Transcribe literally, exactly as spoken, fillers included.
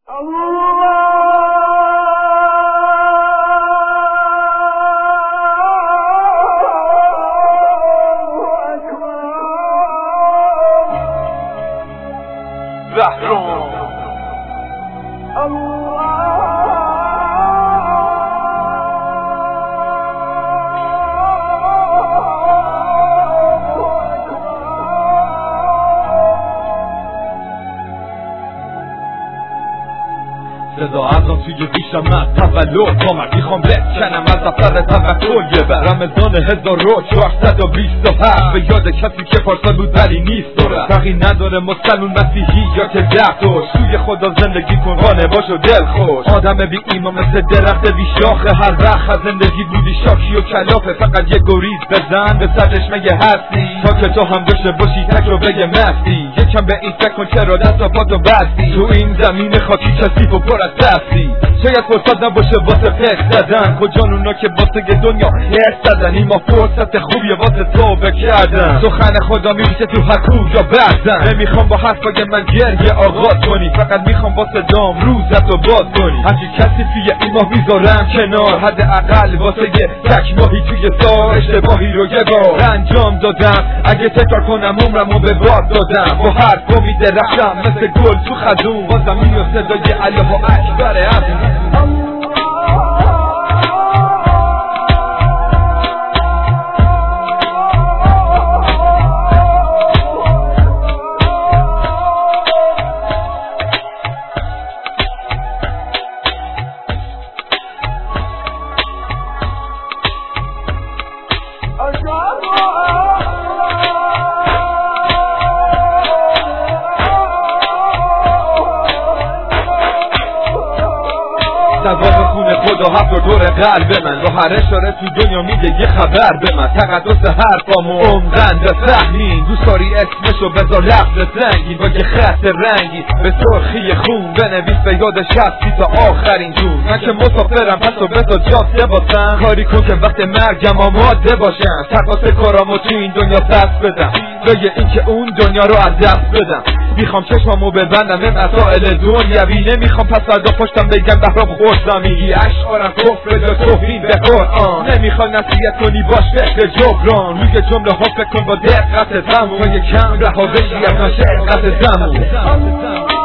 زهران صدا ازم توی بیشم من تولد کامر میخوام بکنم از افر توکل یه بر رمضان هزار و چهارصد و بیست و هفت به یاد کسی که پارسال بود ولی نیست داره فرقی نداره مسلمون مسیحی یا که ده تو سوی خدا زندگی کن قانع باش و دل خوش آدم بی ایمان مثل درخت بی شاخه هر وقت از زندگی بودی شاکی و کلافه فقط یه گریز بزن به سرش مگه هستی تا که تو هم داشته باشی تک رو بگه مستی یکم به این فکر کن چرا دست و پاتو بستی تو این زمین خاکی کثیف و پر از دستی شاید فرصت نباشه واسه فکر زدن کجان اونا که واسه دنیا هرس زدن این ما فرصت خوبیه واسه توبه کردن سخن خدا میشه تو هر کجا بزن نمیخوام با حرفای من گریه آغاز کنی فقط میخوام واسه دام روزتو باز کنی هرچی کسی توی این ماه میذارم کنار حداقل واسه یه تک ماهی توی سال اشتباهی رو یه بار انجام دادم اگه تکرار کنم عمرمو به باد دادم با حرف امید درختم مثل گل تو خزون بازم اینو صدای الله اکبر عظیم دوام خونه خدا هفت دور قلب من با هر اشاره تو دنیا میده یه خبر به من تقدس حرفامو عمقاً بفهمین دوست داری اسمشو بذار لفظ رنگین با یه خط رنگی به سرخی خون بنویس به یاد شخصی تا آخرین جون من که مسافرم پس و بذار جاده باسم کاری کن که وقت مرگم آماده باشم تقاس کارامو تو این دنیا پس بدم جای این که اون دنیا رو از دست بدم میخوام چشمامو ببندم به مسائل دنیوی نمیخوام پس فردا پشتم بگم بهرام خورزمی اشعارم کفر جا توهین به قرآن نمیخوای نصیحت کنی باش فکر جبران روی جمله ها فکر کن با دقت زمان یه کم رها بشی از نشقت زمان